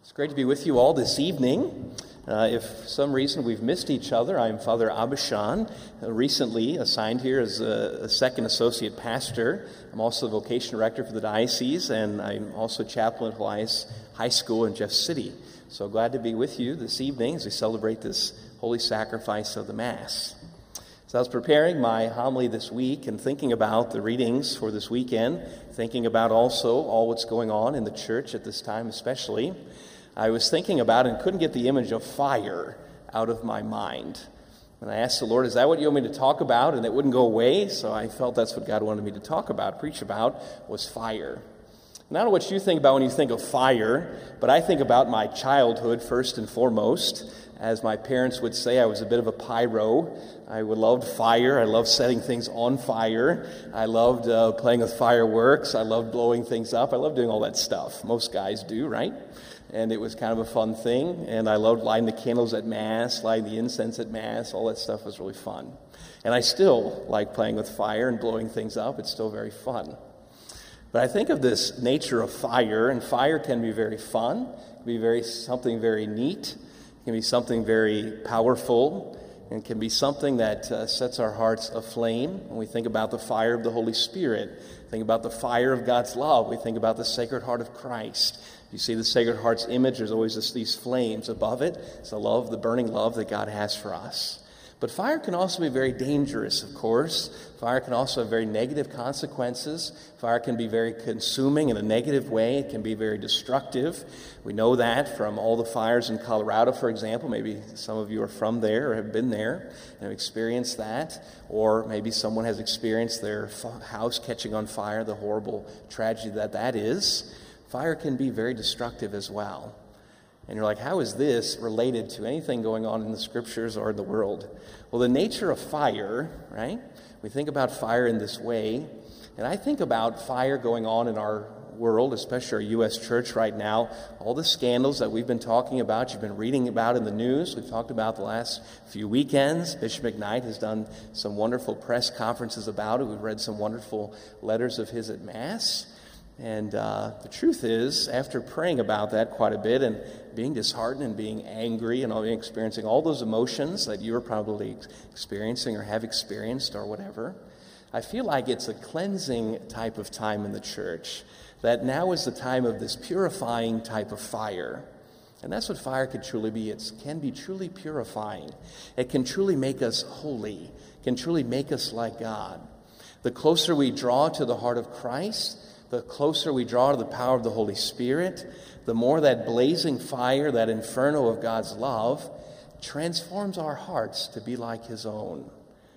It's great to be with you all this evening. If for some reason we've missed each other, I'm Father Abishan, recently assigned here as a second associate pastor. I'm also the vocation director for the diocese, and I'm also chaplain at Helias High School in Jeff City. So glad to be with you this evening as we celebrate this holy sacrifice of the Mass. So I was preparing my homily this week and thinking about the readings for this weekend, thinking about also all what's going on in the church at this time especially. I was thinking about and couldn't get the image of fire out of my mind. And I asked the Lord, is that what you want me to talk about? And it wouldn't go away, so I felt that's what God wanted me to talk about, preach about, was fire. And I don't know what you think about when you think of fire, but I think about my childhood first and foremost. As my parents would say, I was a bit of a pyro. I loved fire. I loved setting things on fire. I loved playing with fireworks. I loved blowing things up. I loved doing all that stuff. Most guys do, right? And it was kind of a fun thing. And I loved lighting the candles at Mass, lighting the incense at Mass. All that stuff was really fun. And I still like playing with fire and blowing things up. It's still very fun. But I think of this nature of fire, and fire can be very fun. It can be something very neat. It can be something very powerful, and can be something that sets our hearts aflame. When we think about the fire of the Holy Spirit, think about the fire of God's love, we think about the Sacred Heart of Christ. You see the Sacred Heart's image, there's always these flames above it. It's the love, the burning love that God has for us. But fire can also be very dangerous, of course. Fire can also have very negative consequences. Fire can be very consuming in a negative way. It can be very destructive. We know that from all the fires in Colorado, for example. Maybe some of you are from there or have been there and have experienced that. Or maybe someone has experienced their house catching on fire, the horrible tragedy that is. Fire can be very destructive as well. And you're like, how is this related to anything going on in the Scriptures or in the world? Well, the nature of fire, right? We think about fire in this way. And I think about fire going on in our world, especially our U.S. church right now. All the scandals that we've been talking about, you've been reading about in the news. We've talked about the last few weekends. Bishop McKnight has done some wonderful press conferences about it. We've read some wonderful letters of his at Mass. And the truth is, after praying about that quite a bit and being disheartened and being angry and experiencing all those emotions that you are probably experiencing or have experienced or whatever, I feel like it's a cleansing type of time in the church, that now is the time of this purifying type of fire. And that's what fire can truly be. It can be truly purifying. It can truly make us holy. It can truly make us like God. The closer we draw to the heart of Christ, the closer we draw to the power of the Holy Spirit, the more that blazing fire, that inferno of God's love, transforms our hearts to be like His own.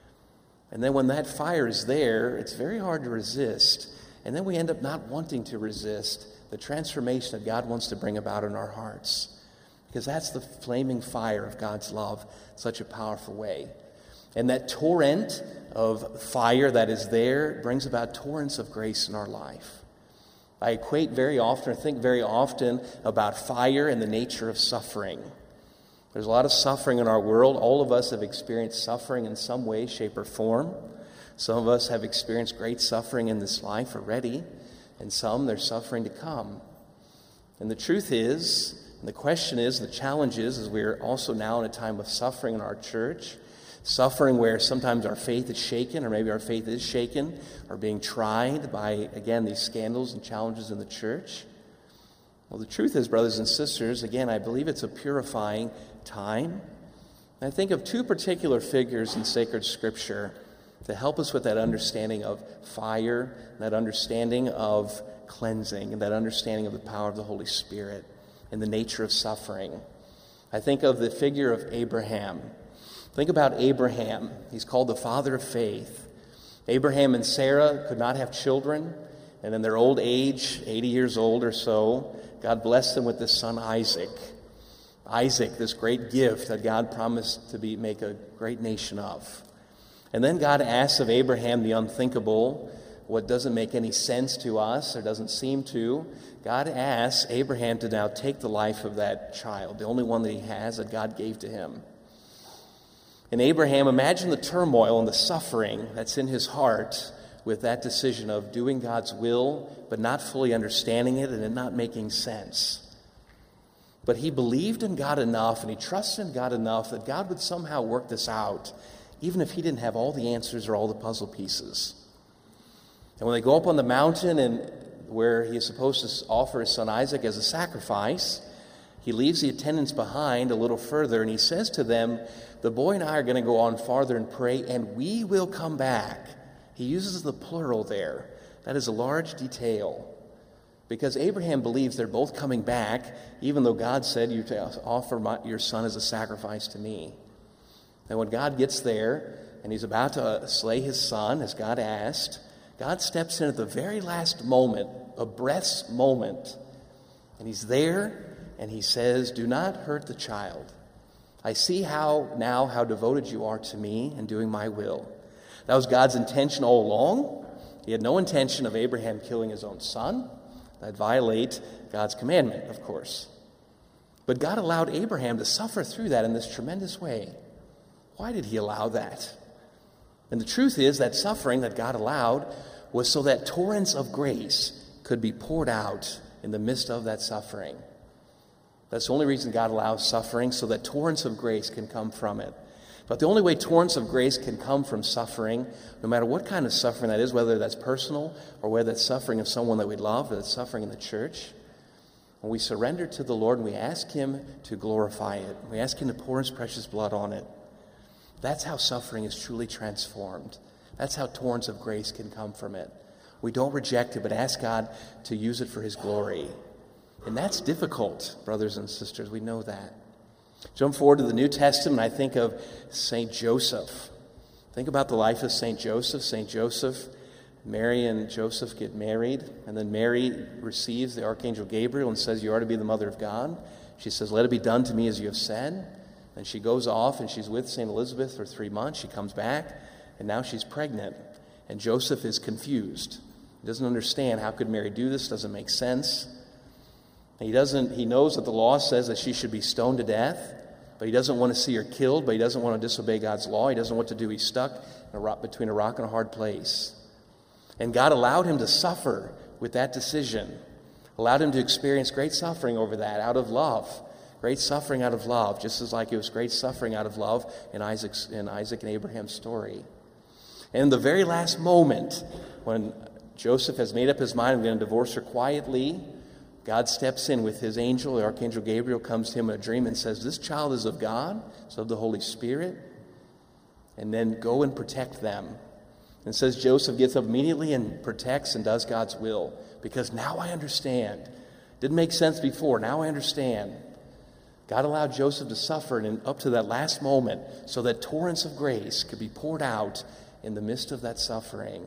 And then when that fire is there, it's very hard to resist. And then we end up not wanting to resist the transformation that God wants to bring about in our hearts. Because that's the flaming fire of God's love in such a powerful way. And that torrent of fire that is there brings about torrents of grace in our life. I equate very often, or think very often about fire and the nature of suffering. There's a lot of suffering in our world. All of us have experienced suffering in some way, shape, or form. Some of us have experienced great suffering in this life already, and some there's suffering to come. And the truth is, and the question is, the challenge is we're also now in a time of suffering in our church. Suffering where sometimes our faith is shaken, or maybe our faith is shaken, or being tried by, again, these scandals and challenges in the church. Well, the truth is, brothers and sisters, again, I believe it's a purifying time. And I think of two particular figures in sacred Scripture to help us with that understanding of fire, that understanding of cleansing, and that understanding of the power of the Holy Spirit and the nature of suffering. I think of the figure of Abraham. Think about Abraham. He's called the father of faith. Abraham and Sarah could not have children, and in their old age, 80 years old or so, God blessed them with this son Isaac. Isaac, this great gift that God promised to make a great nation of. And then God asks of Abraham the unthinkable, what doesn't make any sense to us or doesn't seem to. God asks Abraham to now take the life of that child, the only one that he has that God gave to him. And Abraham, imagine the turmoil and the suffering that's in his heart with that decision of doing God's will, but not fully understanding it and it not making sense. But he believed in God enough and he trusted in God enough that God would somehow work this out, even if he didn't have all the answers or all the puzzle pieces. And when they go up on the mountain and where he is supposed to offer his son Isaac as a sacrifice, he leaves the attendants behind a little further and he says to them, the boy and I are going to go on farther and pray, and we will come back. He uses the plural there. That is a large detail. Because Abraham believes they're both coming back, even though God said, you to offer your son as a sacrifice to me. And when God gets there and he's about to slay his son, as God asked, God steps in at the very last moment, a breath's moment. And he's there and he says, do not hurt the child. I see how devoted you are to me and doing my will. That was God's intention all along. He had no intention of Abraham killing his own son. That'd violate God's commandment, of course. But God allowed Abraham to suffer through that in this tremendous way. Why did he allow that? And the truth is that suffering that God allowed was so that torrents of grace could be poured out in the midst of that suffering. That's the only reason God allows suffering, so that torrents of grace can come from it. But the only way torrents of grace can come from suffering, no matter what kind of suffering that is, whether that's personal or whether that's suffering of someone that we love, or that's suffering in the church, when we surrender to the Lord and we ask him to glorify it, we ask him to pour his precious blood on it, that's how suffering is truly transformed. That's how torrents of grace can come from it. We don't reject it, but ask God to use it for his glory. And that's difficult, brothers and sisters. We know that. Jump forward to the New Testament, I think of St. Joseph. Think about the life of St. Joseph. St. Joseph, Mary and Joseph get married, and then Mary receives the Archangel Gabriel and says, you are to be the mother of God. She says, let it be done to me as you have said. And she goes off, and she's with St. Elizabeth for 3 months. She comes back, and now she's pregnant. And Joseph is confused. He doesn't understand, how could Mary do this? Doesn't make sense. He knows that the law says that she should be stoned to death, but he doesn't want to see her killed, but he doesn't want to disobey God's law. He doesn't know what to do. He's stuck between a rock and a hard place. And God allowed him to suffer with that decision, allowed him to experience great suffering over that out of love, great suffering out of love, just as like it was great suffering out of love in Isaac and Abraham's story. And in the very last moment, when Joseph has made up his mind, I'm going to divorce her quietly, God steps in with his angel. The Archangel Gabriel comes to him in a dream and says, this child is of God, it's of the Holy Spirit, and then go and protect them. And it says Joseph gets up immediately and protects and does God's will, because now I understand. Didn't make sense before, now I understand. God allowed Joseph to suffer and up to that last moment so that torrents of grace could be poured out in the midst of that suffering.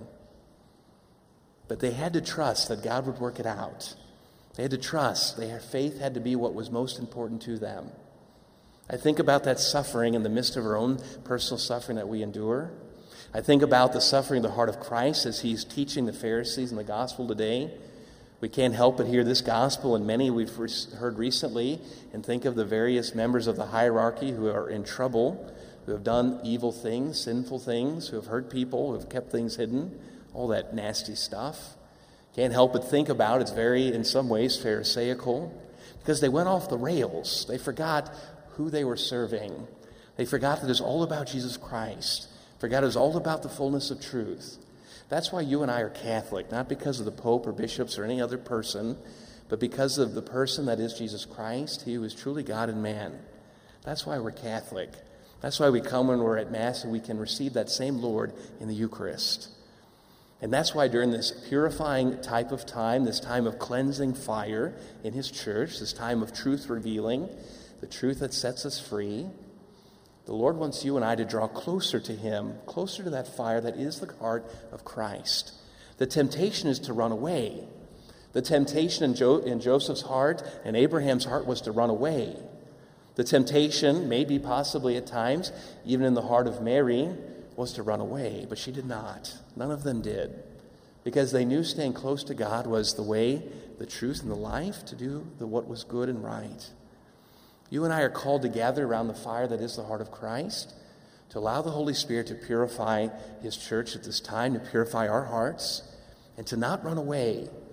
But they had to trust that God would work it out. They had to trust. Their faith had to be what was most important to them. I think about that suffering in the midst of our own personal suffering that we endure. I think about the suffering of the heart of Christ as he's teaching the Pharisees in the gospel today. We can't help but hear this gospel and many we've heard recently and think of the various members of the hierarchy who are in trouble, who have done evil things, sinful things, who have hurt people, who have kept things hidden, all that nasty stuff. Can't help but think about it's very, in some ways, Pharisaical, because they went off the rails. They forgot who they were serving. They forgot that it's all about Jesus Christ. Forgot it was all about the fullness of truth. That's why you and I are Catholic, not because of the Pope or bishops or any other person, but because of the person that is Jesus Christ, he who is truly God and man. That's why we're Catholic. That's why we come when we're at Mass and we can receive that same Lord in the Eucharist. And that's why during this purifying type of time, this time of cleansing fire in his church, this time of truth revealing, the truth that sets us free, the Lord wants you and I to draw closer to him, closer to that fire that is the heart of Christ. The temptation is to run away. The temptation in Joseph's heart and Abraham's heart was to run away. The temptation, maybe possibly at times, even in the heart of Mary, was to run away, but she did not. None of them did, because they knew staying close to God was the way, the truth, and the life to do what was good and right. You and I are called to gather around the fire that is the heart of Christ, to allow the Holy Spirit to purify his church at this time, to purify our hearts, and to not run away,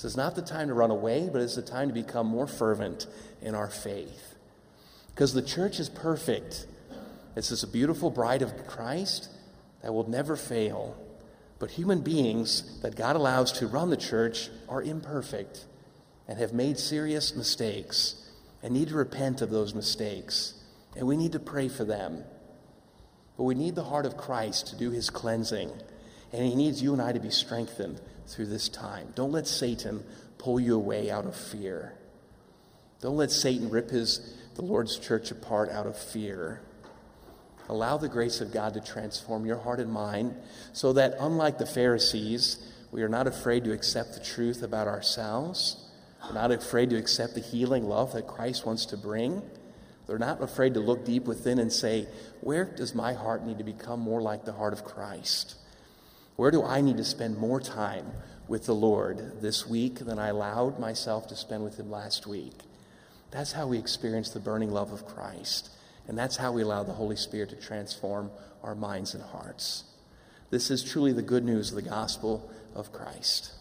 This is not the time to run away, but it's the time to become more fervent in our faith. Because the church is perfect. It's this beautiful bride of Christ that will never fail. But human beings that God allows to run the church are imperfect and have made serious mistakes and need to repent of those mistakes. And we need to pray for them. But we need the heart of Christ to do his cleansing. And he needs you and I to be strengthened through this time. Don't let Satan pull you away out of fear. Don't let Satan rip the Lord's church apart out of fear. Allow the grace of God to transform your heart and mind so that, unlike the Pharisees, we are not afraid to accept the truth about ourselves. We're not afraid to accept the healing love that Christ wants to bring. We're not afraid to look deep within and say, where does my heart need to become more like the heart of Christ? Where do I need to spend more time with the Lord this week than I allowed myself to spend with him last week? That's how we experience the burning love of Christ. And that's how we allow the Holy Spirit to transform our minds and hearts. This is truly the good news of the gospel of Christ.